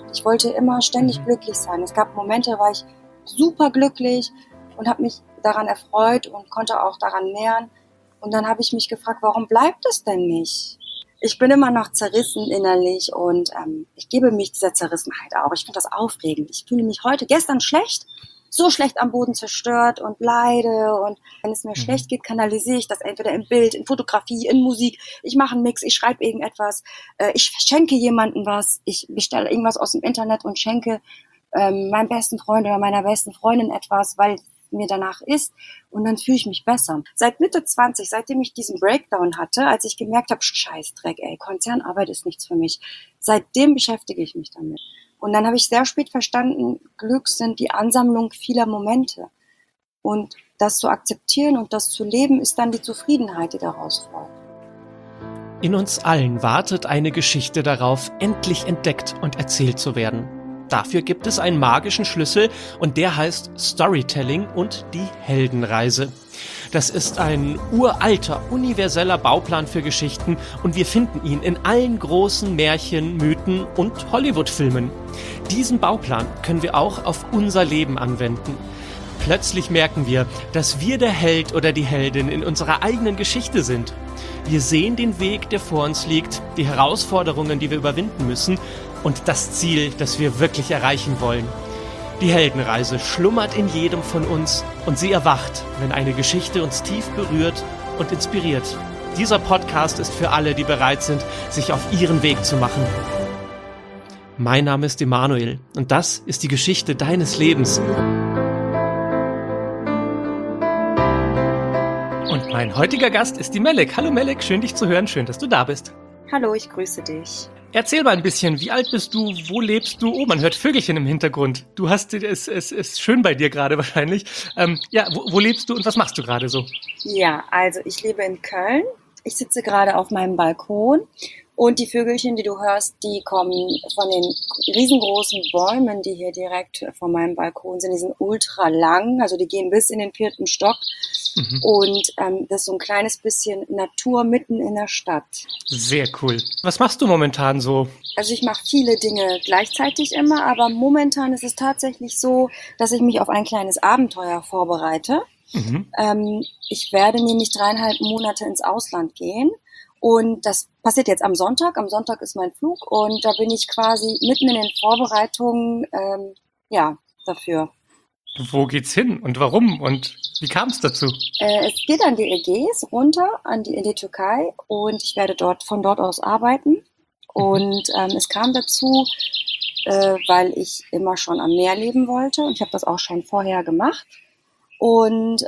Ich wollte immer ständig glücklich sein. Es gab Momente, da war ich super glücklich und habe mich daran erfreut und konnte auch daran nähern. Und dann habe ich mich gefragt, warum bleibt es denn nicht? Ich bin immer noch zerrissen innerlich und ich gebe mich dieser Zerrissenheit auch. Ich finde das aufregend. Ich fühle mich gestern schlecht, so schlecht am Boden zerstört und leide. Und wenn es mir schlecht geht, kanalisiere ich das entweder im Bild, in Fotografie, in Musik. Ich mache einen Mix, ich schreibe irgendetwas, ich schenke jemandem was, ich bestelle irgendwas aus dem Internet und schenke meinem besten Freund oder meiner besten Freundin etwas, weil mir danach ist, und dann fühle ich mich besser. Seit Mitte 20, seitdem ich diesen Breakdown hatte, als ich gemerkt habe, Scheißdreck, Konzernarbeit ist nichts für mich, seitdem beschäftige ich mich damit. Und dann habe ich sehr spät verstanden, Glück sind die Ansammlung vieler Momente. Und das zu akzeptieren und das zu leben, ist dann die Zufriedenheit, die daraus folgt. In uns allen wartet eine Geschichte darauf, endlich entdeckt und erzählt zu werden. Dafür gibt es einen magischen Schlüssel und der heißt Storytelling und die Heldenreise. Das ist ein uralter, universeller Bauplan für Geschichten und wir finden ihn in allen großen Märchen, Mythen und Hollywood-Filmen. Diesen Bauplan können wir auch auf unser Leben anwenden. Plötzlich merken wir, dass wir der Held oder die Heldin in unserer eigenen Geschichte sind. Wir sehen den Weg, der vor uns liegt, die Herausforderungen, die wir überwinden müssen und das Ziel, das wir wirklich erreichen wollen. Die Heldenreise schlummert in jedem von uns und sie erwacht, wenn eine Geschichte uns tief berührt und inspiriert. Dieser Podcast ist für alle, die bereit sind, sich auf ihren Weg zu machen. Mein Name ist Emanuel und das ist die Geschichte deines Lebens. Und mein heutiger Gast ist die Melek. Hallo Melek, schön dich zu hören, schön, dass du da bist. Hallo, ich grüße dich. Erzähl mal ein bisschen, wie alt bist du, wo lebst du? Oh, man hört Vögelchen im Hintergrund. Es ist schön bei dir gerade wahrscheinlich. Wo lebst du und was machst du gerade so? Ja, also ich lebe in Köln. Ich sitze gerade auf meinem Balkon und die Vögelchen, die du hörst, die kommen von den riesengroßen Bäumen, die hier direkt vor meinem Balkon sind. Die sind ultra lang, also die gehen bis in den 4. Stock. Und das ist so ein kleines bisschen Natur mitten in der Stadt. Sehr cool. Was machst du momentan so? Also ich mache viele Dinge gleichzeitig immer, aber momentan ist es tatsächlich so, dass ich mich auf ein kleines Abenteuer vorbereite. Ich werde nämlich 3,5 Monate ins Ausland gehen. Und das passiert jetzt am Sonntag. Am Sonntag ist mein Flug und da bin ich quasi mitten in den Vorbereitungen dafür. Wo geht's hin und warum und wie kam es dazu? Es geht an die Ägäis runter in die Türkei und ich werde von dort aus arbeiten. Und es kam dazu, weil ich immer schon am Meer leben wollte und ich habe das auch schon vorher gemacht. Und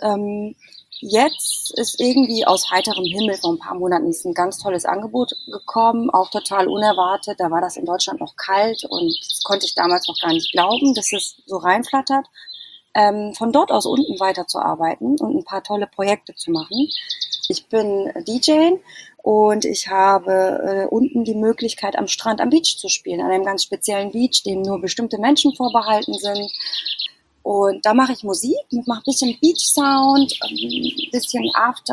jetzt ist irgendwie aus heiterem Himmel vor ein paar Monaten ist ein ganz tolles Angebot gekommen, auch total unerwartet. Da war das in Deutschland noch kalt und das konnte ich damals noch gar nicht glauben, dass es so reinflattert. Von dort aus unten weiterzuarbeiten und ein paar tolle Projekte zu machen. Ich bin DJ und ich habe unten die Möglichkeit, am Strand, am Beach zu spielen, an einem ganz speziellen Beach, dem nur bestimmte Menschen vorbehalten sind. Und da mache ich Musik, mache ein bisschen Beach-Sound, ein bisschen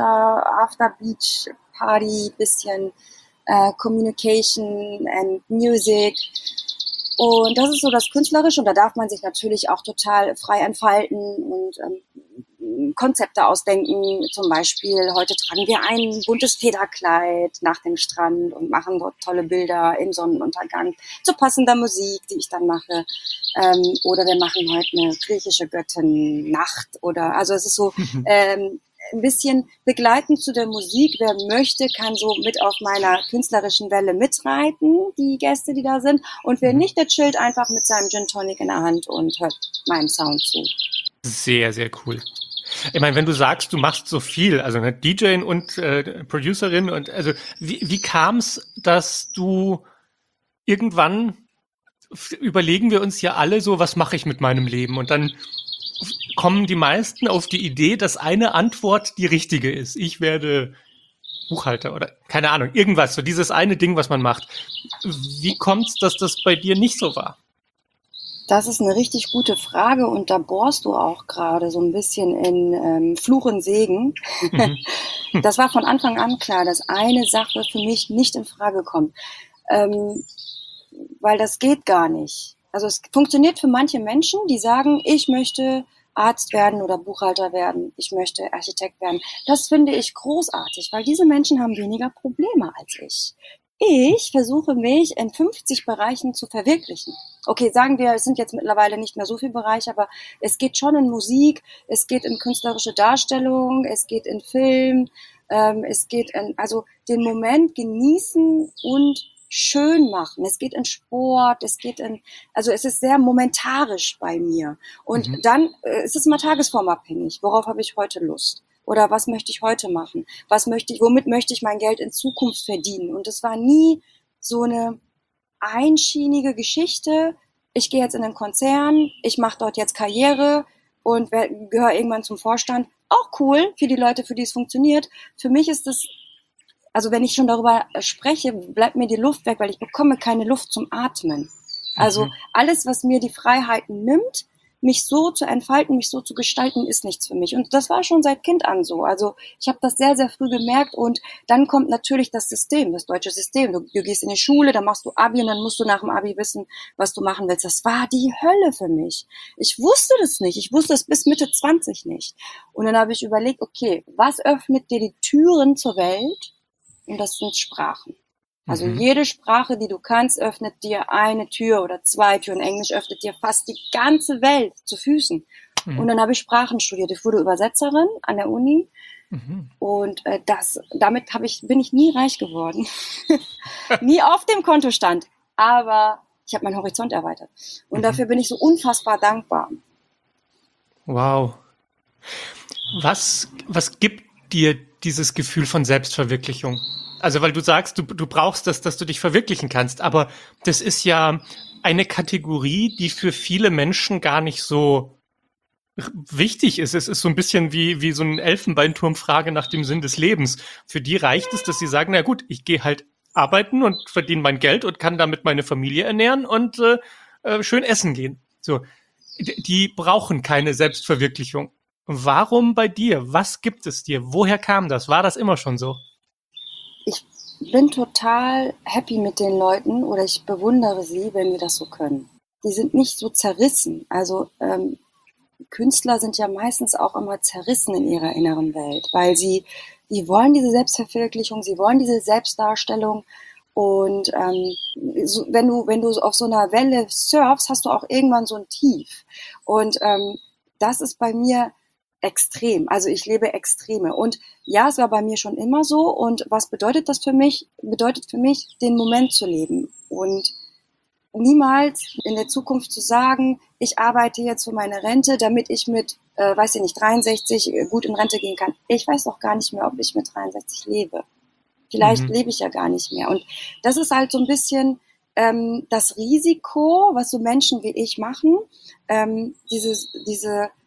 After-Beach-Party, bisschen Communication and Music. Und das ist so das Künstlerische und da darf man sich natürlich auch total frei entfalten und Konzepte ausdenken. Zum Beispiel, heute tragen wir ein buntes Federkleid nach dem Strand und machen dort tolle Bilder im Sonnenuntergang zu passender Musik, die ich dann mache. Oder wir machen heute eine griechische Göttin Nacht also es ist so ein bisschen begleitend zu der Musik. Wer möchte, kann so mit auf meiner künstlerischen Welle mitreiten, die Gäste, die da sind. Und wer nicht, der chillt einfach mit seinem Gin Tonic in der Hand und hört meinem Sound zu. Sehr, sehr cool. Ich meine, wenn du sagst, du machst so viel, also eine DJ und Producerin und also wie kam es, dass du irgendwann überlegen wir uns ja alle so, was mache ich mit meinem Leben? Und dann kommen die meisten auf die Idee, dass eine Antwort die richtige ist. Ich werde Buchhalter oder keine Ahnung, irgendwas, so dieses eine Ding, was man macht. Wie kommt's, dass das bei dir nicht so war? Das ist eine richtig gute Frage und da bohrst du auch gerade so ein bisschen in Fluch und Segen. Das war von Anfang an klar, dass eine Sache für mich nicht in Frage kommt. Weil das geht gar nicht. Also es funktioniert für manche Menschen, die sagen, ich möchte Arzt werden oder Buchhalter werden, ich möchte Architekt werden. Das finde ich großartig, weil diese Menschen haben weniger Probleme als ich. Ich versuche mich in 50 Bereichen zu verwirklichen. Okay, sagen wir, es sind jetzt mittlerweile nicht mehr so viele Bereiche, aber es geht schon in Musik, es geht in künstlerische Darstellung, es geht in Film, es geht in, also den Moment genießen und schön machen. Es geht in Sport, also es ist sehr momentarisch bei mir. Und dann ist es mal tagesformabhängig. Worauf habe ich heute Lust? Oder was möchte ich heute machen? Womit möchte ich mein Geld in Zukunft verdienen? Und es war nie so eine einschienige Geschichte. Ich gehe jetzt in einen Konzern, ich mache dort jetzt Karriere und gehöre irgendwann zum Vorstand. Auch cool für die Leute, für die es funktioniert. Für mich ist es, also wenn ich schon darüber spreche, bleibt mir die Luft weg, weil ich bekomme keine Luft zum Atmen. Also alles, was mir die Freiheiten nimmt, mich so zu entfalten, mich so zu gestalten, ist nichts für mich. Und das war schon seit Kind an so. Also ich habe das sehr, sehr früh gemerkt. Und dann kommt natürlich das System, das deutsche System. Du gehst in die Schule, dann machst du Abi und dann musst du nach dem Abi wissen, was du machen willst. Das war die Hölle für mich. Ich wusste das nicht. Ich wusste es bis Mitte 20 nicht. Und dann habe ich überlegt, okay, was öffnet dir die Türen zur Welt? Und das sind Sprachen. Also jede Sprache, die du kannst, öffnet dir eine Tür oder zwei Türen. Englisch öffnet dir fast die ganze Welt zu Füßen. Und dann habe ich Sprachen studiert. Ich wurde Übersetzerin an der Uni. Und damit bin ich nie reich geworden. Nie auf dem Kontostand. Aber ich habe meinen Horizont erweitert. Und dafür bin ich so unfassbar dankbar. Wow. Was gibt dir dieses Gefühl von Selbstverwirklichung? Also, weil du sagst, du brauchst das, dass du dich verwirklichen kannst, aber das ist ja eine Kategorie, die für viele Menschen gar nicht so wichtig ist. Es ist so ein bisschen wie so ein Elfenbeinturm-Frage nach dem Sinn des Lebens. Für die reicht es, dass sie sagen, na gut, ich gehe halt arbeiten und verdiene mein Geld und kann damit meine Familie ernähren und schön essen gehen. So, die brauchen keine Selbstverwirklichung. Warum bei dir? Was gibt es dir? Woher kam das? War das immer schon so? Ich bin total happy mit den Leuten oder ich bewundere sie, wenn wir das so können. Die sind nicht so zerrissen. Also Künstler sind ja meistens auch immer zerrissen in ihrer inneren Welt, weil die wollen diese Selbstverwirklichung, sie wollen diese Selbstdarstellung. Und wenn du auf so einer Welle surfst, hast du auch irgendwann so ein Tief. Und das ist bei mir extrem. Also ich lebe Extreme. Und ja, es war bei mir schon immer so. Und was bedeutet das für mich? Bedeutet für mich, den Moment zu leben. Und niemals in der Zukunft zu sagen, ich arbeite jetzt für meine Rente, damit ich mit, 63 gut in Rente gehen kann. Ich weiß doch gar nicht mehr, ob ich mit 63 lebe. Vielleicht lebe ich ja gar nicht mehr. Und das ist halt so ein bisschen das Risiko, was so Menschen wie ich machen, diese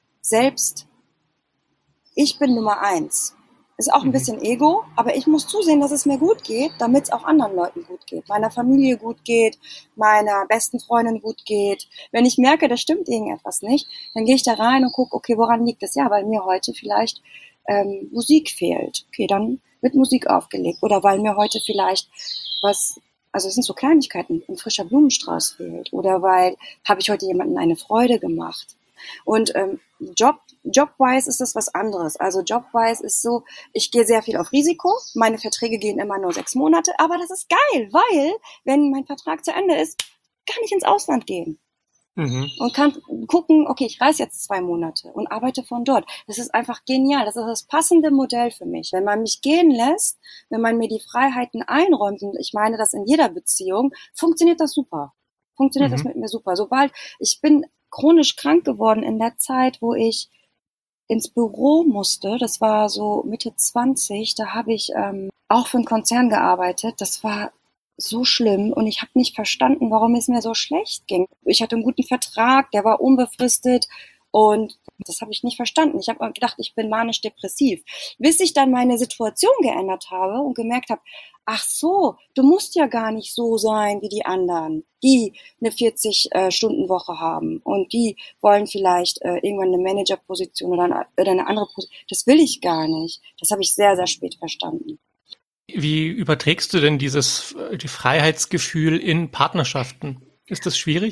ich bin Nummer 1. Ist auch ein bisschen Ego, aber ich muss zusehen, dass es mir gut geht, damit es auch anderen Leuten gut geht. Meiner Familie gut geht, meiner besten Freundin gut geht. Wenn ich merke, da stimmt irgendetwas nicht, dann gehe ich da rein und gucke, okay, woran liegt es? Ja, weil mir heute vielleicht Musik fehlt. Okay, dann wird Musik aufgelegt. Oder weil mir heute vielleicht also es sind so Kleinigkeiten, ein frischer Blumenstrauß fehlt. Oder weil habe ich heute jemandem eine Freude gemacht. Und Jobwise ist das was anderes. Also Jobwise ist so, ich gehe sehr viel auf Risiko. Meine Verträge gehen immer nur 6 Monate. Aber das ist geil, weil, wenn mein Vertrag zu Ende ist, kann ich ins Ausland gehen. Und kann gucken, okay, ich reise jetzt 2 Monate und arbeite von dort. Das ist einfach genial. Das ist das passende Modell für mich. Wenn man mich gehen lässt, wenn man mir die Freiheiten einräumt, und ich meine das in jeder Beziehung, funktioniert das super. Funktioniert das mit mir super. Ich bin chronisch krank geworden in der Zeit, wo ich ins Büro musste. Das war so Mitte 20. Da habe ich auch für einen Konzern gearbeitet. Das war so schlimm und ich habe nicht verstanden, warum es mir so schlecht ging. Ich hatte einen guten Vertrag, der war unbefristet und das habe ich nicht verstanden. Ich habe gedacht, ich bin manisch-depressiv. Bis ich dann meine Situation geändert habe und gemerkt habe, ach so, du musst ja gar nicht so sein wie die anderen, die eine 40-Stunden-Woche haben und die wollen vielleicht irgendwann eine Managerposition oder eine andere Position. Das will ich gar nicht. Das habe ich sehr, sehr spät verstanden. Wie überträgst du denn die Freiheitsgefühl in Partnerschaften? Ist das schwierig?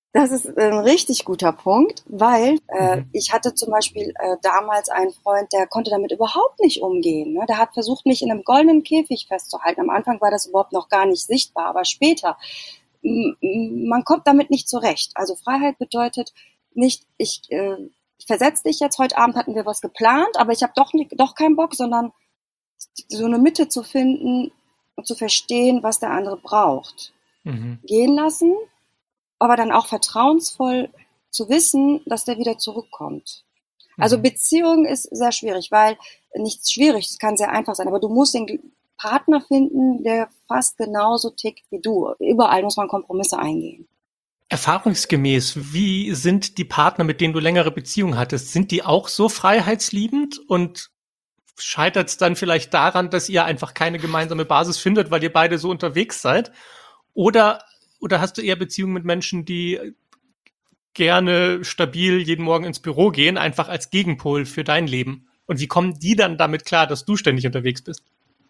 Das ist ein richtig guter Punkt, weil ich hatte zum Beispiel damals einen Freund, der konnte damit überhaupt nicht umgehen. Ne? Der hat versucht, mich in einem goldenen Käfig festzuhalten. Am Anfang war das überhaupt noch gar nicht sichtbar, aber später, man kommt damit nicht zurecht. Also Freiheit bedeutet nicht, ich versetze dich jetzt, heute Abend hatten wir was geplant, aber ich habe doch keinen Bock, sondern so eine Mitte zu finden und zu verstehen, was der andere braucht. Gehen lassen, aber dann auch vertrauensvoll zu wissen, dass der wieder zurückkommt. Also Beziehung ist sehr schwierig, weil nichts schwierig, es kann sehr einfach sein, aber du musst den Partner finden, der fast genauso tickt wie du. Überall muss man Kompromisse eingehen. Erfahrungsgemäß, wie sind die Partner, mit denen du längere Beziehungen hattest? Sind die auch so freiheitsliebend und scheitert es dann vielleicht daran, dass ihr einfach keine gemeinsame Basis findet, weil ihr beide so unterwegs seid? Oder hast du eher Beziehungen mit Menschen, die gerne stabil jeden Morgen ins Büro gehen, einfach als Gegenpol für dein Leben? Und wie kommen die dann damit klar, dass du ständig unterwegs bist?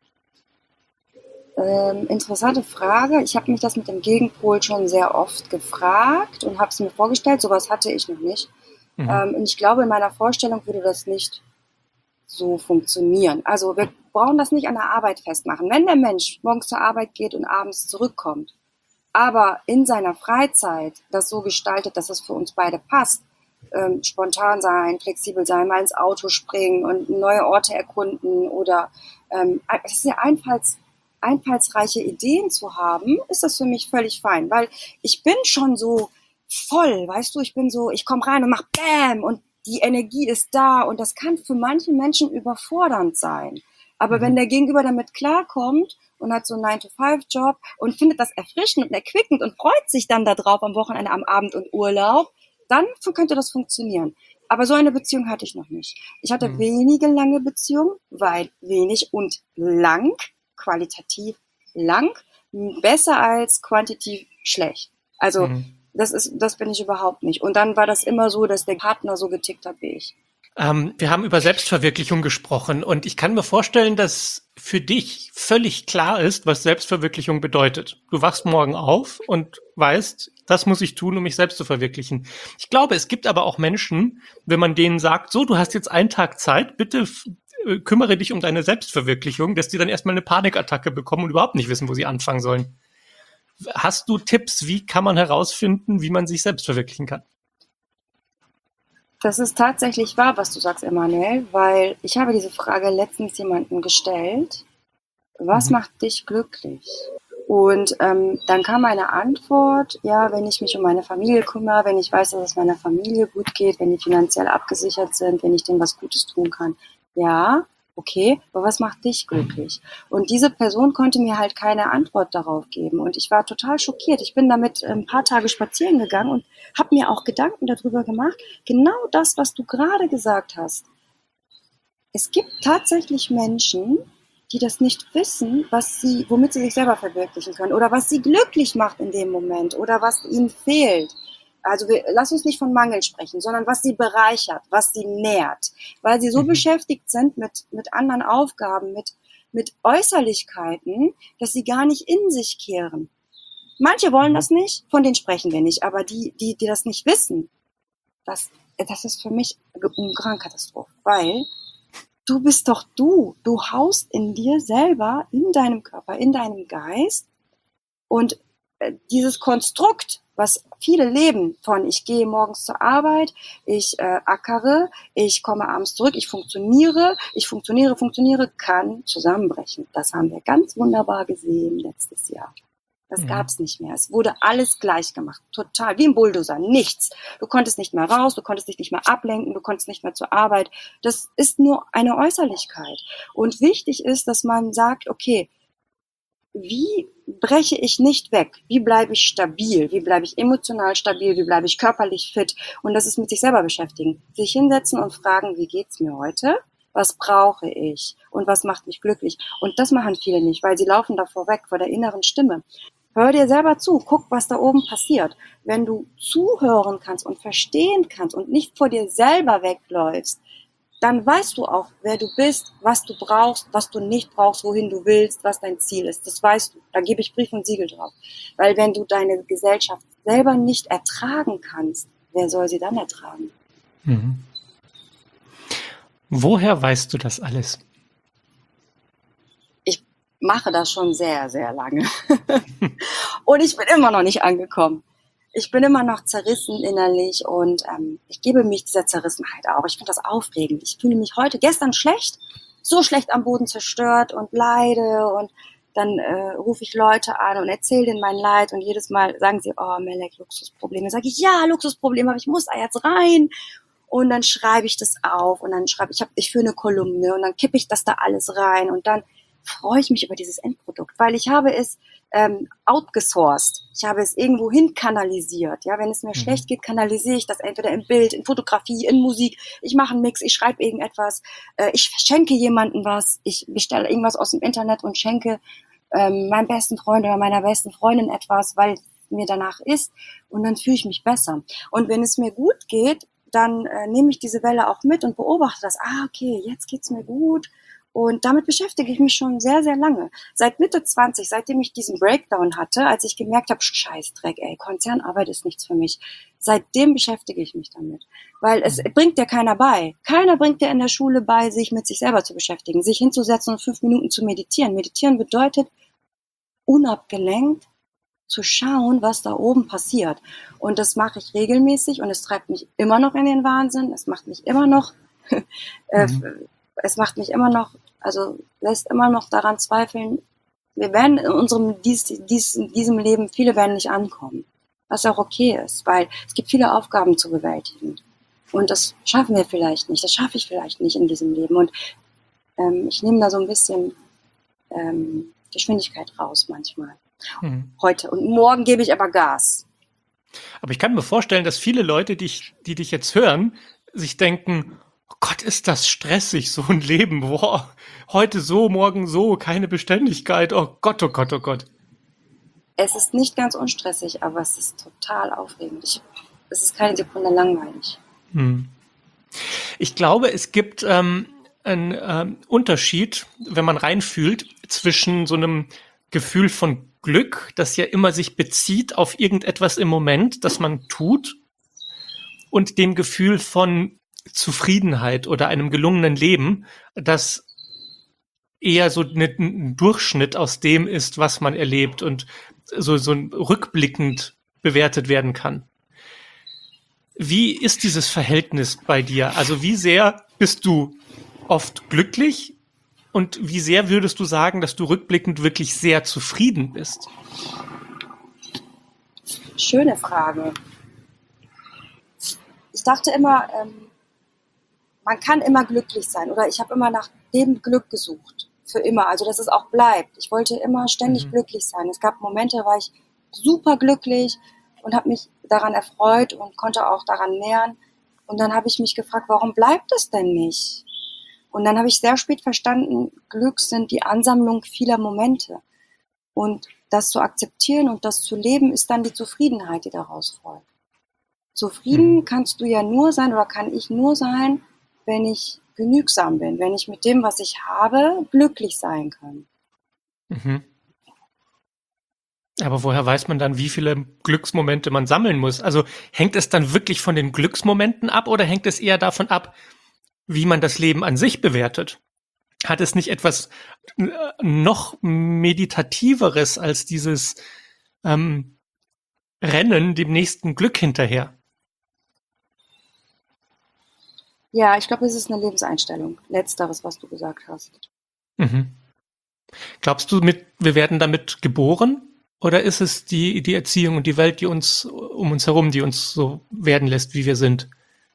Interessante Frage. Ich habe mich das mit dem Gegenpol schon sehr oft gefragt und habe es mir vorgestellt. Sowas hatte ich noch nicht. Und ich glaube, in meiner Vorstellung würde das nicht so funktionieren. Also wir brauchen das nicht an der Arbeit festmachen. Wenn der Mensch morgens zur Arbeit geht und abends zurückkommt, aber in seiner Freizeit das so gestaltet, dass es für uns beide passt, spontan sein, flexibel sein, mal ins Auto springen und neue Orte erkunden oder es ist ja einfallsreiche Ideen zu haben, ist das für mich völlig fein, weil ich bin schon so voll, weißt du, ich komme rein und mach Bäm und die Energie ist da und das kann für manche Menschen überfordernd sein. Aber wenn der Gegenüber damit klarkommt und hat so einen 9-to-5-Job und findet das erfrischend und erquickend und freut sich dann darauf am Wochenende, am Abend und Urlaub, dann könnte das funktionieren. Aber so eine Beziehung hatte ich noch nicht. Ich hatte wenige lange Beziehungen, weil wenig und lang, qualitativ lang, besser als quantitativ schlecht. Also das bin ich überhaupt nicht. Und dann war das immer so, dass der Partner so getickt hat wie ich. Wir haben über Selbstverwirklichung gesprochen und ich kann mir vorstellen, dass für dich völlig klar ist, was Selbstverwirklichung bedeutet. Du wachst morgen auf und weißt, das muss ich tun, um mich selbst zu verwirklichen. Ich glaube, es gibt aber auch Menschen, wenn man denen sagt, so, du hast jetzt einen Tag Zeit, bitte kümmere dich um deine Selbstverwirklichung, dass die dann erstmal eine Panikattacke bekommen und überhaupt nicht wissen, wo sie anfangen sollen. Hast du Tipps, wie kann man herausfinden, wie man sich selbst verwirklichen kann? Das ist tatsächlich wahr, was du sagst, Emanuel, weil ich habe diese Frage letztens jemandem gestellt. Was macht dich glücklich? Und dann kam eine Antwort, ja, wenn ich mich um meine Familie kümmere, wenn ich weiß, dass es meiner Familie gut geht, wenn die finanziell abgesichert sind, wenn ich denen was Gutes tun kann. Ja, okay, aber was macht dich glücklich? Und diese Person konnte mir halt keine Antwort darauf geben. Und ich war total schockiert. Ich bin damit ein paar Tage spazieren gegangen und habe mir auch Gedanken darüber gemacht. Genau das, was du gerade gesagt hast. Es gibt tatsächlich Menschen, die das nicht wissen, womit sie sich selber verwirklichen können oder was sie glücklich macht in dem Moment oder was ihnen fehlt. Also lass uns nicht von Mangel sprechen, sondern was sie bereichert, was sie nährt, weil sie so beschäftigt sind mit anderen Aufgaben, mit Äußerlichkeiten, dass sie gar nicht in sich kehren. Manche wollen das nicht, von denen sprechen wir nicht, aber die das nicht wissen, das ist für mich eine Katastrophe, weil du bist doch du haust in dir selber, in deinem Körper, in deinem Geist und dieses Konstrukt, was viele leben von ich gehe morgens zur Arbeit, ich ackere, ich komme abends zurück, ich funktioniere, kann zusammenbrechen. Das haben wir ganz wunderbar gesehen letztes Jahr. Das gab's nicht mehr. Es wurde alles gleich gemacht. Total. Wie ein Bulldozer. Nichts. Du konntest nicht mehr raus, du konntest dich nicht mehr ablenken, du konntest nicht mehr zur Arbeit. Das ist nur eine Äußerlichkeit. Und wichtig ist, dass man sagt, okay, wie breche ich nicht weg? Wie bleibe ich stabil? Wie bleibe ich emotional stabil? Wie bleibe ich körperlich fit? Und das ist mit sich selber beschäftigen. Sich hinsetzen und fragen, wie geht's mir heute? Was brauche ich? Und was macht mich glücklich? Und das machen viele nicht, weil sie laufen davor weg, vor der inneren Stimme. Hör dir selber zu, guck, was da oben passiert. Wenn du zuhören kannst und verstehen kannst und nicht vor dir selber wegläufst, dann weißt du auch, wer du bist, was du brauchst, was du nicht brauchst, wohin du willst, was dein Ziel ist. Das weißt du. Da gebe ich Brief und Siegel drauf. Weil wenn du deine selber nicht ertragen kannst, wer soll sie dann ertragen? Mhm. Woher weißt du das alles? Ich mache das schon sehr, sehr lange. Und ich bin immer noch nicht angekommen. Ich bin immer noch zerrissen innerlich und ich gebe mich dieser Zerrissenheit auch. Ich finde das aufregend. Ich fühle mich gestern schlecht, so schlecht am Boden zerstört und leide und dann rufe ich Leute an und erzähle denen mein Leid und jedes Mal sagen sie, oh Melek, Luxusprobleme. Sage ich, ja, Luxusprobleme, aber ich muss da jetzt rein. Und dann schreibe ich das auf und dann ich führe eine Kolumne und dann kippe ich das da alles rein und dann freue ich mich über dieses Endprodukt, weil ich habe es outgesourced. Ich habe es irgendwo hin kanalisiert. Ja, wenn es mir schlecht geht, kanalisiere ich das entweder im Bild, in Fotografie, in Musik. Ich mache einen Mix, ich schreibe irgendetwas, ich schenke jemandem was, ich bestelle irgendwas aus dem Internet und schenke meinem besten Freund oder meiner besten Freundin etwas, weil mir danach ist und dann fühle ich mich besser. Und wenn es mir gut geht, dann nehme ich diese Welle auch mit und beobachte das. Okay, jetzt geht's mir gut. Und damit beschäftige ich mich schon sehr, sehr lange. Seit Mitte 20, seitdem ich diesen Breakdown hatte, als ich gemerkt habe, Scheißdreck, Konzernarbeit ist nichts für mich. Seitdem beschäftige ich mich damit. Weil es bringt dir keiner bei. Keiner bringt dir in der Schule bei, sich mit sich selber zu beschäftigen, sich hinzusetzen und 5 Minuten zu meditieren. Meditieren bedeutet, unabgelenkt zu schauen, was da oben passiert. Und das mache ich regelmäßig und es treibt mich immer noch in den Wahnsinn. Es macht mich immer noch lässt immer noch daran zweifeln, wir werden in diesem Leben, viele werden nicht ankommen, was auch okay ist, weil es gibt viele Aufgaben zu bewältigen und das schaffen wir vielleicht nicht, das schaffe ich vielleicht nicht in diesem Leben und ich nehme da so ein bisschen Geschwindigkeit raus manchmal. Heute und morgen gebe ich aber Gas. Aber ich kann mir vorstellen, dass viele Leute, die dich jetzt hören, sich denken, oh Gott, ist das stressig, so ein Leben. Boah, heute so, morgen so, keine Beständigkeit. Oh Gott, oh Gott, oh Gott. Es ist nicht ganz unstressig, aber es ist total aufregend. Es ist keine Sekunde langweilig. Ich glaube, es gibt einen Unterschied, wenn man reinfühlt, zwischen so einem Gefühl von Glück, das ja immer sich bezieht auf irgendetwas im Moment, das man tut, und dem Gefühl von Zufriedenheit oder einem gelungenen Leben, das eher so ein Durchschnitt aus dem ist, was man erlebt und so rückblickend bewertet werden kann. Wie ist dieses Verhältnis bei dir? Also wie sehr bist du oft glücklich und wie sehr würdest du sagen, dass du rückblickend wirklich sehr zufrieden bist? Schöne Frage. Ich dachte immer, man kann immer glücklich sein oder ich habe immer nach dem Glück gesucht, für immer, also dass es auch bleibt. Ich wollte immer ständig glücklich sein. Es gab Momente, da war ich super glücklich und habe mich daran erfreut und konnte auch daran nähern. Und dann habe ich mich gefragt, warum bleibt es denn nicht? Und dann habe ich sehr spät verstanden, Glück sind die Ansammlung vieler Momente. Und das zu akzeptieren und das zu leben, ist dann die Zufriedenheit, die daraus folgt. Zufrieden kannst du ja nur sein oder kann ich nur sein, wenn ich genügsam bin, wenn ich mit dem, was ich habe, glücklich sein kann. Aber woher weiß man dann, wie viele Glücksmomente man sammeln muss? Also hängt es dann wirklich von den Glücksmomenten ab oder hängt es eher davon ab, wie man das Leben an sich bewertet? Hat es nicht etwas noch meditativeres als dieses Rennen dem nächsten Glück hinterher? Ja, ich glaube, es ist eine Lebenseinstellung. Letzteres, was du gesagt hast. Glaubst du, wir werden damit geboren? Oder ist es die Erziehung und die Welt, die uns um uns herum, die uns so werden lässt, wie wir sind?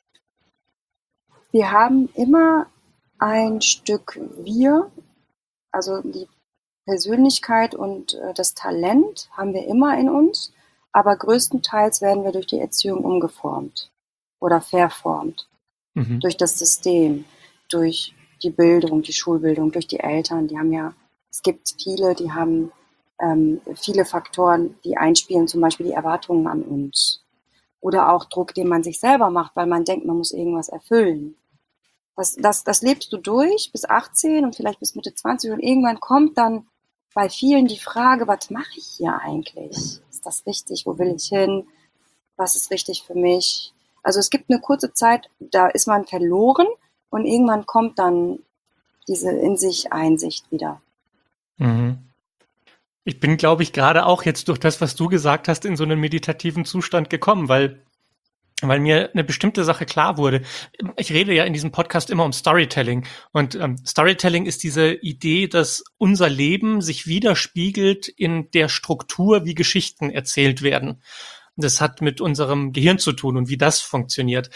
Wir haben immer ein Stück wir, also die Persönlichkeit und das Talent haben wir immer in uns, aber größtenteils werden wir durch die Erziehung umgeformt oder verformt. Durch das System, durch die Bildung, die Schulbildung, durch die Eltern. Es gibt viele, die haben viele Faktoren, die einspielen, zum Beispiel die Erwartungen an uns. Oder auch Druck, den man sich selber macht, weil man denkt, man muss irgendwas erfüllen. Das lebst du durch bis 18 und vielleicht bis Mitte 20 und irgendwann kommt dann bei vielen die Frage, was mache ich hier eigentlich? Ist das richtig? Wo will ich hin? was ist richtig für mich. Also es gibt eine kurze Zeit, da ist man verloren und irgendwann kommt dann diese in sich Einsicht wieder. Mhm. Ich bin, glaube ich, gerade auch jetzt durch das, was du gesagt hast, in so einen meditativen Zustand gekommen, weil mir eine bestimmte Sache klar wurde. Ich rede ja in diesem Podcast immer um Storytelling. Und Storytelling ist diese Idee, dass unser Leben sich widerspiegelt in der Struktur, wie Geschichten erzählt werden. Das hat mit unserem Gehirn zu tun und wie das funktioniert.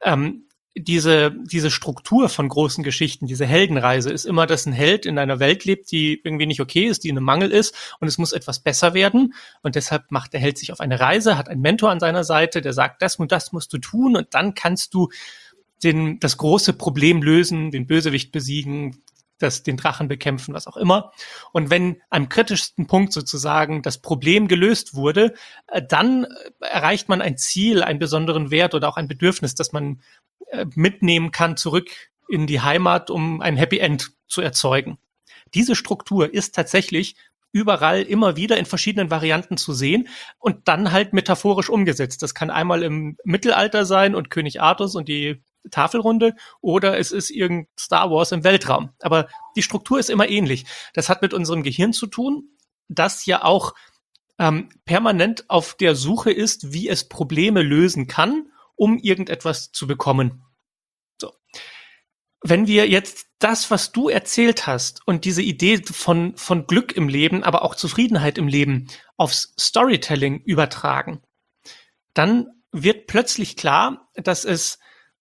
Diese Struktur von großen Geschichten, diese Heldenreise ist immer, dass ein Held in einer Welt lebt, die irgendwie nicht okay ist, die in einem Mangel ist und es muss etwas besser werden und deshalb macht der Held sich auf eine Reise, hat einen Mentor an seiner Seite, der sagt, das und das musst du tun und dann kannst du das große Problem lösen, den Bösewicht besiegen, den Drachen bekämpfen, was auch immer. Und wenn am kritischsten Punkt sozusagen das Problem gelöst wurde, dann erreicht man ein Ziel, einen besonderen Wert oder auch ein Bedürfnis, das man mitnehmen kann zurück in die Heimat, um ein Happy End zu erzeugen. Diese Struktur ist tatsächlich überall immer wieder in verschiedenen Varianten zu sehen und dann halt metaphorisch umgesetzt. Das kann einmal im Mittelalter sein und König Artus und die Tafelrunde oder es ist irgendein Star Wars im Weltraum. Aber die Struktur ist immer ähnlich. Das hat mit unserem Gehirn zu tun, das ja auch permanent auf der Suche ist, wie es Probleme lösen kann, um irgendetwas zu bekommen. So. Wenn wir jetzt das, was du erzählt hast und diese Idee von Glück im Leben, aber auch Zufriedenheit im Leben aufs Storytelling übertragen, dann wird plötzlich klar, dass es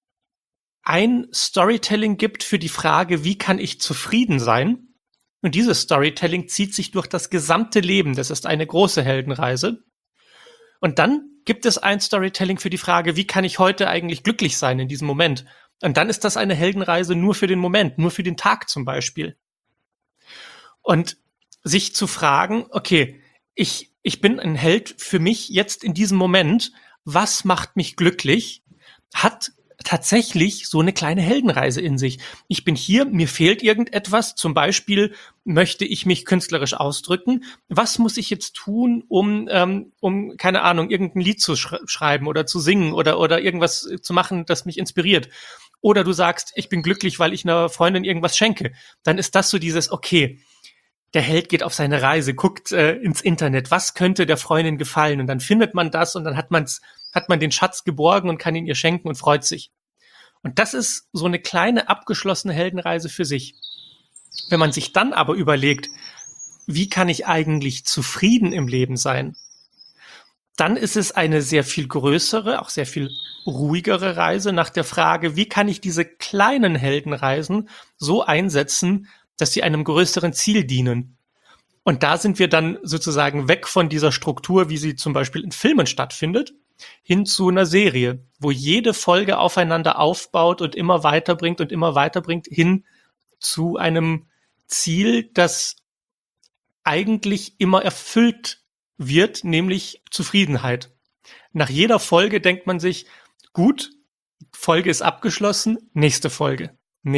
ein Storytelling gibt für die Frage, wie kann ich zufrieden sein? Und dieses Storytelling zieht sich durch das gesamte Leben. Das ist eine große Heldenreise. Und dann gibt es ein Storytelling für die Frage, wie kann ich heute eigentlich glücklich sein in diesem Moment? Und dann ist das eine Heldenreise nur für den Moment, nur für den Tag zum Beispiel. Und sich zu fragen, okay, ich bin ein Held für mich jetzt in diesem Moment. Was macht mich glücklich? Hat tatsächlich so eine kleine Heldenreise in sich. Ich bin hier, mir fehlt irgendetwas, zum Beispiel möchte ich mich künstlerisch ausdrücken. Was muss ich jetzt tun, um keine Ahnung, irgendein Lied zu schreiben oder zu singen oder irgendwas zu machen, das mich inspiriert? Oder du sagst, ich bin glücklich, weil ich einer Freundin irgendwas schenke. Dann ist das so dieses, okay, der Held geht auf seine Reise, guckt ins Internet, was könnte der Freundin gefallen? Und dann findet man das und dann hat man den Schatz geborgen und kann ihn ihr schenken und freut sich. Und das ist so eine kleine abgeschlossene Heldenreise für sich. Wenn man sich dann aber überlegt, wie kann ich eigentlich zufrieden im Leben sein, dann ist es eine sehr viel größere, auch sehr viel ruhigere Reise nach der Frage, wie kann ich diese kleinen Heldenreisen so einsetzen, dass sie einem größeren Ziel dienen. Und da sind wir dann sozusagen weg von dieser Struktur, wie sie zum Beispiel in Filmen stattfindet, hin zu einer Serie, wo jede Folge aufeinander aufbaut und immer weiterbringt hin zu einem Ziel, das eigentlich immer erfüllt wird, nämlich Zufriedenheit. Nach jeder Folge denkt man sich, gut, Folge ist abgeschlossen, nächste Folge.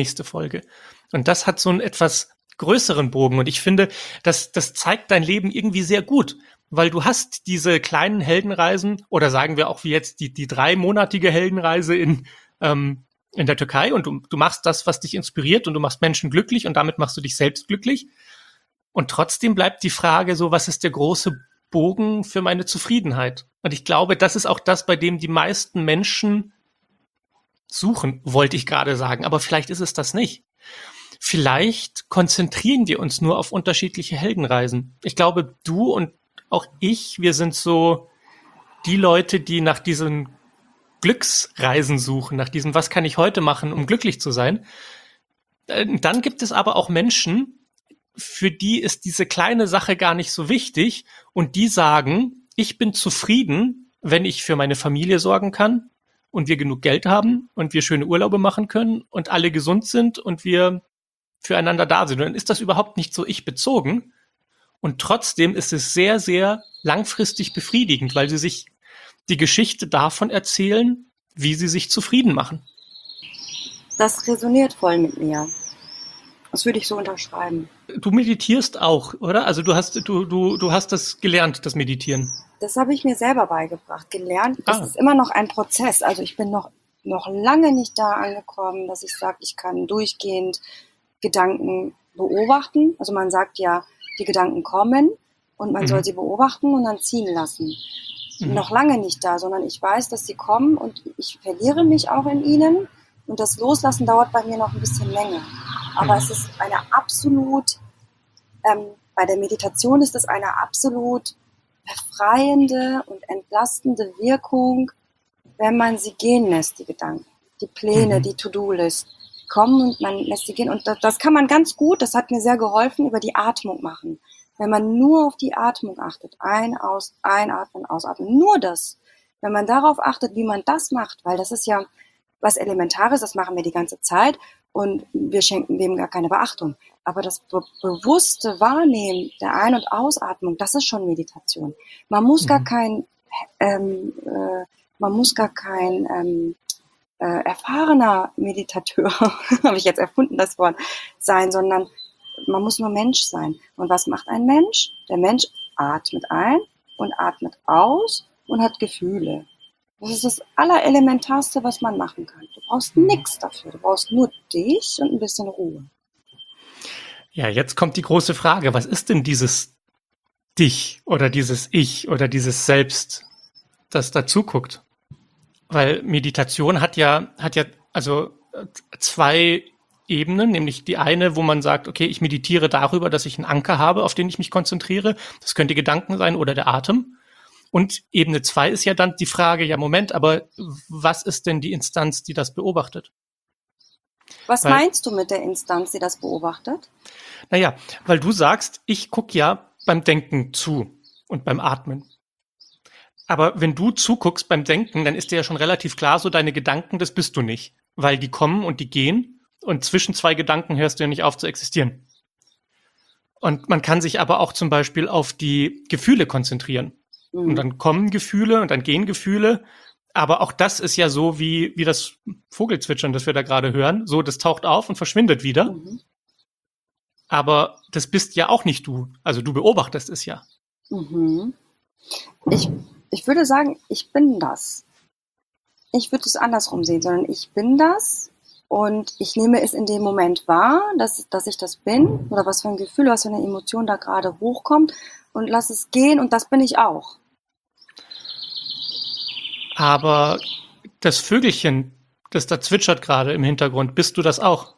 Und das hat so einen etwas größeren Bogen. Und ich finde, das zeigt dein Leben irgendwie sehr gut, weil du hast diese kleinen Heldenreisen oder sagen wir auch wie jetzt die 3-monatige Heldenreise in der Türkei und du machst das, was dich inspiriert und du machst Menschen glücklich und damit machst du dich selbst glücklich. Und trotzdem bleibt die Frage so, was ist der große Bogen für meine Zufriedenheit? Und ich glaube, das ist auch das, bei dem die meisten Menschen suchen, wollte ich gerade sagen. Aber vielleicht ist es das nicht. Vielleicht konzentrieren wir uns nur auf unterschiedliche Heldenreisen. Ich glaube, du und auch ich, wir sind so die Leute, die nach diesen Glücksreisen suchen, nach diesem, was kann ich heute machen, um glücklich zu sein. Dann gibt es aber auch Menschen, für die ist diese kleine Sache gar nicht so wichtig und die sagen, ich bin zufrieden, wenn ich für meine Familie sorgen kann und wir genug Geld haben und wir schöne Urlaube machen können und alle gesund sind und wir füreinander da sind. Und dann ist das überhaupt nicht so ich-bezogen und trotzdem ist es sehr, sehr langfristig befriedigend, weil sie sich die Geschichte davon erzählen, wie sie sich zufrieden machen. Das resoniert voll mit mir. Das würde ich so unterschreiben. Du meditierst auch, oder? Also du hast das gelernt, das Meditieren. Das habe ich mir selber beigebracht, gelernt. Das ist immer noch ein Prozess. Also ich bin noch lange nicht da angekommen, dass ich sage, ich kann durchgehend Gedanken beobachten. Also man sagt ja, die Gedanken kommen und man soll sie beobachten und dann ziehen lassen. Noch lange nicht da, sondern ich weiß, dass sie kommen und ich verliere mich auch in ihnen. Und das Loslassen dauert bei mir noch ein bisschen länger. Aber es ist eine absolut, bei der Meditation ist es eine absolut befreiende und entlastende Wirkung, wenn man sie gehen lässt, die Gedanken, die Pläne, die To-Do-List kommen und man lässt sie gehen. Und das kann man ganz gut, das hat mir sehr geholfen, über die Atmung machen. Wenn man nur auf die Atmung achtet, einatmen, ausatmen, nur das. Wenn man darauf achtet, wie man das macht, weil das ist ja was Elementares, das machen wir die ganze Zeit und wir schenken dem gar keine Beachtung. Aber das bewusste Wahrnehmen der Ein- und Ausatmung, das ist schon Meditation. Man muss gar kein erfahrener Meditateur, habe ich jetzt erfunden das Wort, sein, sondern man muss nur Mensch sein. Und was macht ein Mensch? Der Mensch atmet ein und atmet aus und hat Gefühle. Das ist das Allerelementarste, was man machen kann. Du brauchst nichts dafür. Du brauchst nur dich und ein bisschen Ruhe. Ja, jetzt kommt die große Frage. Was ist denn dieses Dich oder dieses Ich oder dieses Selbst, das dazu guckt? Weil Meditation hat ja also zwei Ebenen, nämlich die eine, wo man sagt, okay, ich meditiere darüber, dass ich einen Anker habe, auf den ich mich konzentriere. Das könnte Gedanken sein oder der Atem. Und Ebene 2 ist ja dann die Frage, ja Moment, aber was ist denn die Instanz, die das beobachtet? Was meinst du mit der Instanz, die das beobachtet? Naja, weil du sagst, ich gucke ja beim Denken zu und beim Atmen. Aber wenn du zuguckst beim Denken, dann ist dir ja schon relativ klar, so deine Gedanken, das bist du nicht. Weil die kommen und die gehen und zwischen zwei Gedanken hörst du ja nicht auf zu existieren. Und man kann sich aber auch zum Beispiel auf die Gefühle konzentrieren. Und dann kommen Gefühle und dann gehen Gefühle. Aber auch das ist ja so wie das Vogelzwitschern, das wir da gerade hören. So, das taucht auf und verschwindet wieder. Aber das bist ja auch nicht du. Also du beobachtest es ja. Ich würde sagen, ich bin das. Ich würde es andersrum sehen, sondern ich bin das und ich nehme es in dem Moment wahr, dass ich das bin oder was für ein Gefühl, was für eine Emotion da gerade hochkommt und lass es gehen und das bin ich auch. Aber das Vögelchen, das da zwitschert gerade im Hintergrund, bist du das auch?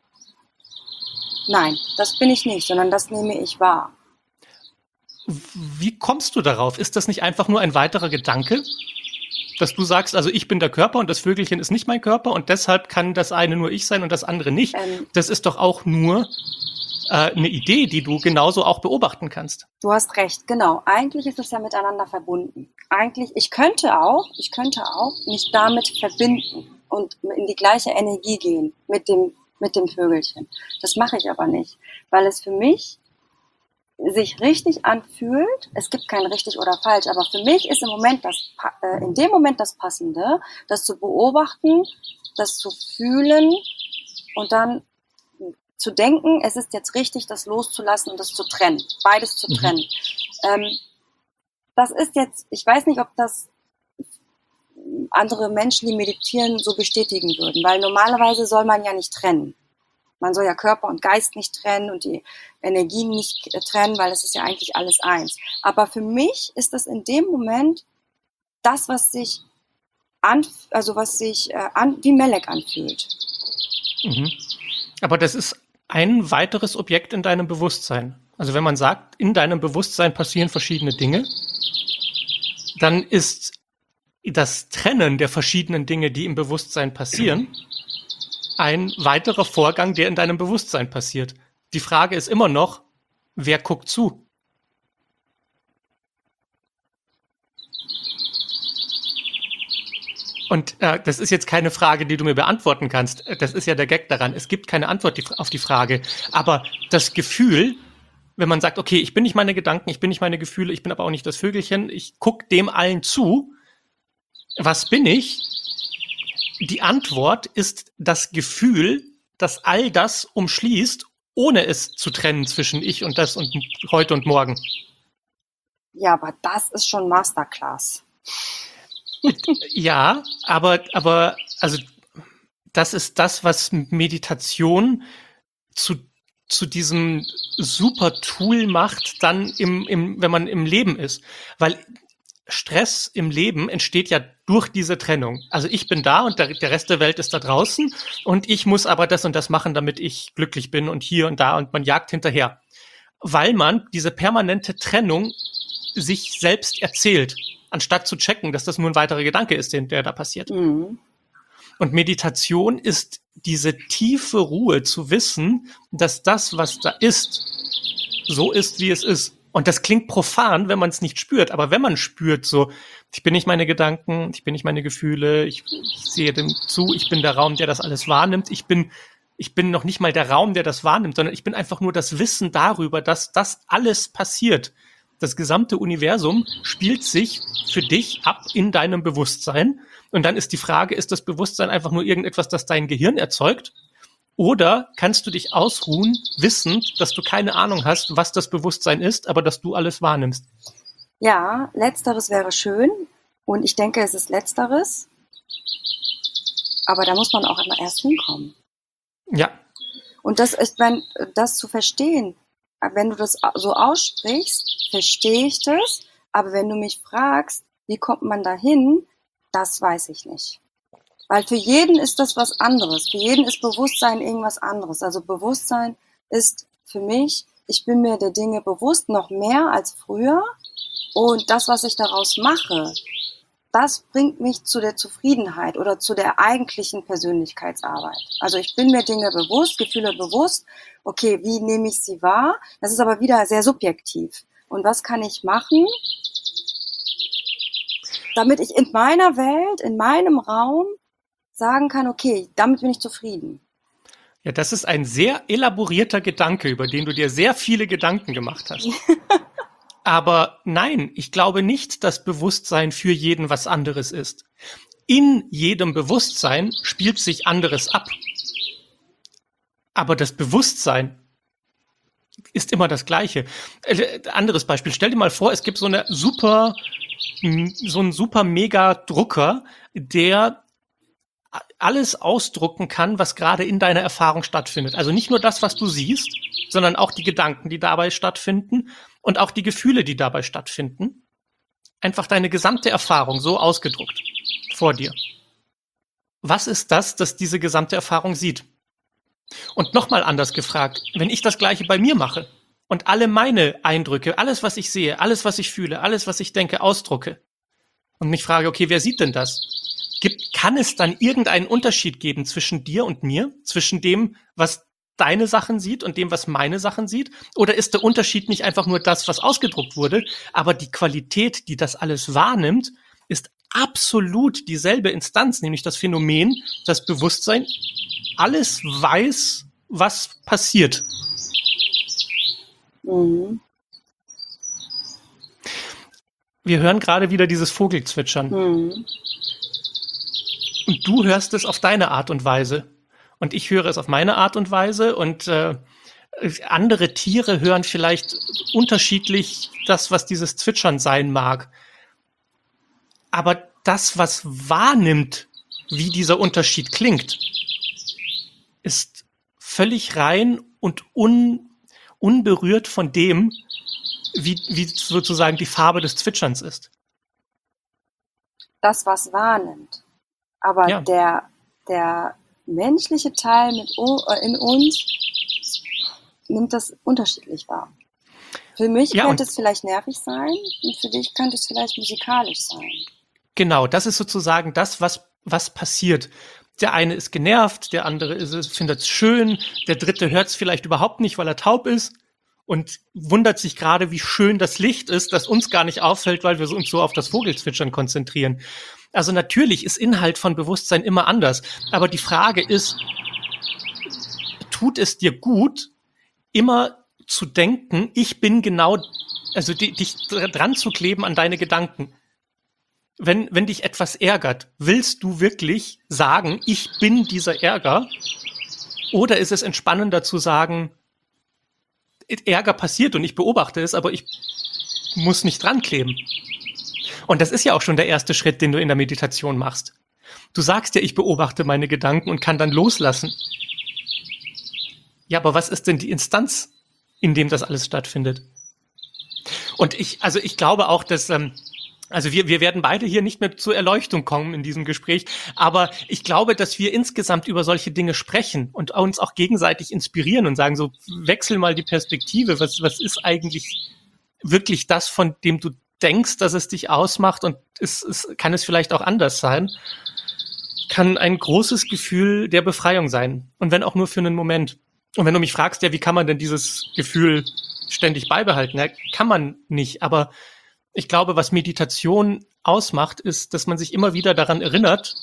Nein, das bin ich nicht, sondern das nehme ich wahr. Wie kommst du darauf? Ist das nicht einfach nur ein weiterer Gedanke? Dass du sagst, also ich bin der Körper und das Vögelchen ist nicht mein Körper und deshalb kann das eine nur ich sein und das andere nicht. Das ist doch auch nur eine Idee, die du genauso auch beobachten kannst. Du hast recht, genau. Eigentlich ist es ja miteinander verbunden. Eigentlich, ich könnte auch mich damit verbinden und in die gleiche Energie gehen mit dem Vögelchen. Das mache ich aber nicht, weil es für mich sich richtig anfühlt. Es gibt kein richtig oder falsch, aber für mich ist in dem Moment das Passende, das zu beobachten, das zu fühlen und dann zu denken, es ist jetzt richtig, das loszulassen und das zu trennen, beides zu trennen. Das ist jetzt, ich weiß nicht, ob das andere Menschen, die meditieren, so bestätigen würden, weil normalerweise soll man ja nicht trennen. Man soll ja Körper und Geist nicht trennen und die Energien nicht trennen, weil es ist ja eigentlich alles eins. Aber für mich ist das in dem Moment das, was sich wie Melek anfühlt. Aber das ist ein weiteres Objekt in deinem Bewusstsein. Also wenn man sagt, in deinem Bewusstsein passieren verschiedene Dinge, dann ist das Trennen der verschiedenen Dinge, die im Bewusstsein passieren, ein weiterer Vorgang, der in deinem Bewusstsein passiert. Die Frage ist immer noch, wer guckt zu? Und das ist jetzt keine Frage, die du mir beantworten kannst. Das ist ja der Gag daran. Es gibt keine Antwort auf die Frage. Aber das Gefühl, wenn man sagt, okay, ich bin nicht meine Gedanken, ich bin nicht meine Gefühle, ich bin aber auch nicht das Vögelchen, ich gucke dem allen zu. Was bin ich? Die Antwort ist das Gefühl, das all das umschließt ohne es zu trennen zwischen ich und das und heute und morgen. Ja, aber das ist schon Masterclass. Ja, aber also das ist das, was Meditation zu diesem super Tool macht, dann wenn man im Leben ist. Weil Stress im Leben entsteht ja durch diese Trennung. Also ich bin da und der Rest der Welt ist da draußen und ich muss aber das und das machen, damit ich glücklich bin und hier und da und man jagt hinterher. Weil man diese permanente Trennung sich selbst erzählt, anstatt zu checken, dass das nur ein weiterer Gedanke ist, der da passiert. Mhm. Und Meditation ist diese tiefe Ruhe zu wissen, dass das, was da ist, so ist, wie es ist. Und das klingt profan, wenn man es nicht spürt. Aber wenn man spürt, so, ich bin nicht meine Gedanken, ich bin nicht meine Gefühle, ich sehe dem zu, ich bin der Raum, der das alles wahrnimmt. Ich bin noch nicht mal der Raum, der das wahrnimmt, sondern ich bin einfach nur das Wissen darüber, dass das alles passiert. Das gesamte Universum spielt sich für dich ab in deinem Bewusstsein. Und dann ist die Frage, ist das Bewusstsein einfach nur irgendetwas, das dein Gehirn erzeugt? Oder kannst du dich ausruhen, wissend, dass du keine Ahnung hast, was das Bewusstsein ist, aber dass du alles wahrnimmst? Ja, letzteres wäre schön. Und ich denke, es ist letzteres. Aber da muss man auch immer erst hinkommen. Ja. Und das ist, wenn das zu verstehen, wenn du das so aussprichst, verstehe ich das. Aber wenn du mich fragst, wie kommt man dahin, das weiß ich nicht. Weil für jeden ist das was anderes. Für jeden ist Bewusstsein irgendwas anderes. Also Bewusstsein ist für mich, ich bin mir der Dinge bewusst, noch mehr als früher. Und das, was ich daraus mache, das bringt mich zu der Zufriedenheit oder zu der eigentlichen Persönlichkeitsarbeit. Also ich bin mir Dinge bewusst, Gefühle bewusst. Okay, wie nehme ich sie wahr? Das ist aber wieder sehr subjektiv. Und was kann ich machen, damit ich in meiner Welt, in meinem Raum sagen kann, okay, damit bin ich zufrieden. Ja, das ist ein sehr elaborierter Gedanke, über den du dir sehr viele Gedanken gemacht hast. Aber nein, ich glaube nicht, dass Bewusstsein für jeden was anderes ist. In jedem Bewusstsein spielt sich anderes ab. Aber das Bewusstsein ist immer das Gleiche. Anderes Beispiel. Stell dir mal vor, es gibt so einen super mega Drucker, der alles ausdrucken kann, was gerade in deiner Erfahrung stattfindet. Also nicht nur das, was du siehst, sondern auch die Gedanken, die dabei stattfinden und auch die Gefühle, die dabei stattfinden. Einfach deine gesamte Erfahrung so ausgedruckt vor dir. Was ist das diese gesamte Erfahrung sieht? Und nochmal anders gefragt, wenn ich das Gleiche bei mir mache und alle meine Eindrücke, alles, was ich sehe, alles, was ich fühle, alles, was ich denke, ausdrucke und mich frage, okay, wer sieht denn das? Kann es dann irgendeinen Unterschied geben zwischen dir und mir? Zwischen dem, was deine Sachen sieht und dem, was meine Sachen sieht? Oder ist der Unterschied nicht einfach nur das, was ausgedruckt wurde, aber die Qualität, die das alles wahrnimmt, ist absolut dieselbe Instanz, nämlich das Phänomen, das Bewusstsein, alles weiß, was passiert. Mhm. Wir hören gerade wieder dieses Vogelzwitschern. Mhm. Und du hörst es auf deine Art und Weise. Und ich höre es auf meine Art und Weise. Und andere Tiere hören vielleicht unterschiedlich das, was dieses Zwitschern sein mag. Aber das, was wahrnimmt, wie dieser Unterschied klingt, ist völlig rein und unberührt von dem, wie sozusagen die Farbe des Zwitscherns ist. Das, was wahrnimmt. Aber ja. der menschliche Teil in uns nimmt das unterschiedlich wahr. Für mich könnte es vielleicht nervig sein und für dich könnte es vielleicht musikalisch sein. Genau, das ist sozusagen das, was passiert. Der eine ist genervt, der andere findet es schön, der dritte hört es vielleicht überhaupt nicht, weil er taub ist und wundert sich gerade, wie schön das Licht ist, das uns gar nicht auffällt, weil wir uns so auf das Vogelzwitschern konzentrieren. Also natürlich ist Inhalt von Bewusstsein immer anders, aber die Frage ist, tut es dir gut, immer zu denken, ich bin genau, also dich dran zu kleben an deine Gedanken? Wenn dich etwas ärgert, willst du wirklich sagen, ich bin dieser Ärger? Oder ist es entspannender zu sagen, Ärger passiert und ich beobachte es, aber ich muss nicht dran kleben. Und das ist ja auch schon der erste Schritt, den du in der Meditation machst. Du sagst ja, ich beobachte meine Gedanken und kann dann loslassen. Ja, aber was ist denn die Instanz, in dem das alles stattfindet? Und ich glaube auch, dass, wir werden beide hier nicht mehr zur Erleuchtung kommen in diesem Gespräch, aber ich glaube, dass wir insgesamt über solche Dinge sprechen und uns auch gegenseitig inspirieren und sagen so, wechsel mal die Perspektive, was ist eigentlich wirklich das, von dem du denkst, dass es dich ausmacht und kann es vielleicht auch anders sein, kann ein großes Gefühl der Befreiung sein. Und wenn auch nur für einen Moment. Und wenn du mich fragst, ja, wie kann man denn dieses Gefühl ständig beibehalten? Ja, kann man nicht. Aber ich glaube, was Meditation ausmacht, ist, dass man sich immer wieder daran erinnert,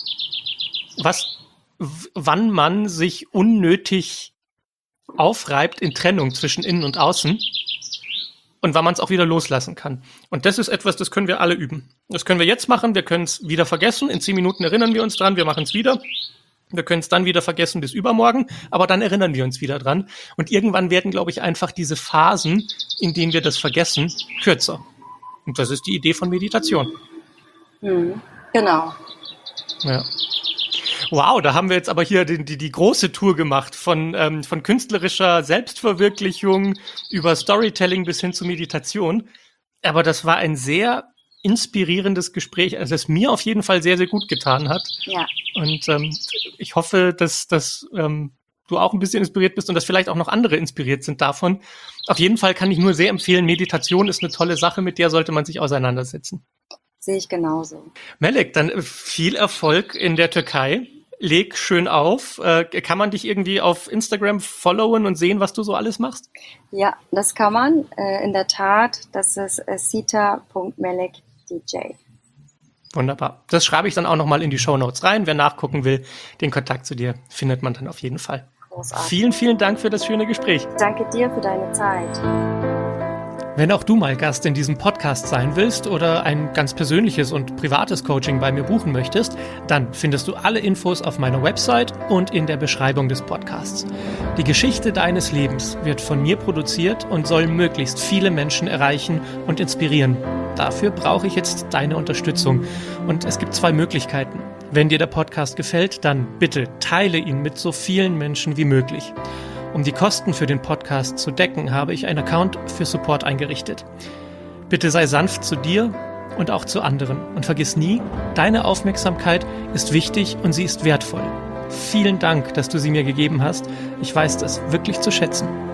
wann man sich unnötig aufreibt in Trennung zwischen innen und außen und wann man es auch wieder loslassen kann. Und das ist etwas, das können wir alle üben. Das können wir jetzt machen, wir können es wieder vergessen. In 10 Minuten erinnern wir uns dran, wir machen es wieder. Wir können es dann wieder vergessen bis übermorgen, aber dann erinnern wir uns wieder dran. Und irgendwann werden, glaube ich, einfach diese Phasen, in denen wir das vergessen, kürzer. Und das ist die Idee von Meditation. Genau. Ja. Wow, da haben wir jetzt aber hier die große Tour gemacht von künstlerischer Selbstverwirklichung über Storytelling bis hin zu Meditation. Aber das war ein sehr inspirierendes Gespräch, also das mir auf jeden Fall sehr, sehr gut getan hat. Ja. Und ich hoffe, dass du auch ein bisschen inspiriert bist und dass vielleicht auch noch andere inspiriert sind davon. Auf jeden Fall kann ich nur sehr empfehlen, Meditation ist eine tolle Sache, mit der sollte man sich auseinandersetzen. Sehe ich genauso. Melek, dann viel Erfolg in der Türkei. Leg schön auf. Kann man dich irgendwie auf Instagram followen und sehen, was du so alles machst? Ja, das kann man. In der Tat, das ist sita.melekdj. Wunderbar. Das schreibe ich dann auch nochmal in die Shownotes rein. Wer nachgucken will, den Kontakt zu dir findet man dann auf jeden Fall. Großartig. Vielen, vielen Dank für das schöne Gespräch. Danke dir für deine Zeit. Wenn auch du mal Gast in diesem Podcast sein willst oder ein ganz persönliches und privates Coaching bei mir buchen möchtest, dann findest du alle Infos auf meiner Website und in der Beschreibung des Podcasts. Die Geschichte deines Lebens wird von mir produziert und soll möglichst viele Menschen erreichen und inspirieren. Dafür brauche ich jetzt deine Unterstützung. Und es gibt 2 Möglichkeiten. Wenn dir der Podcast gefällt, dann bitte teile ihn mit so vielen Menschen wie möglich. Um die Kosten für den Podcast zu decken, habe ich einen Account für Support eingerichtet. Bitte sei sanft zu dir und auch zu anderen. Und vergiss nie, deine Aufmerksamkeit ist wichtig und sie ist wertvoll. Vielen Dank, dass du sie mir gegeben hast. Ich weiß das wirklich zu schätzen.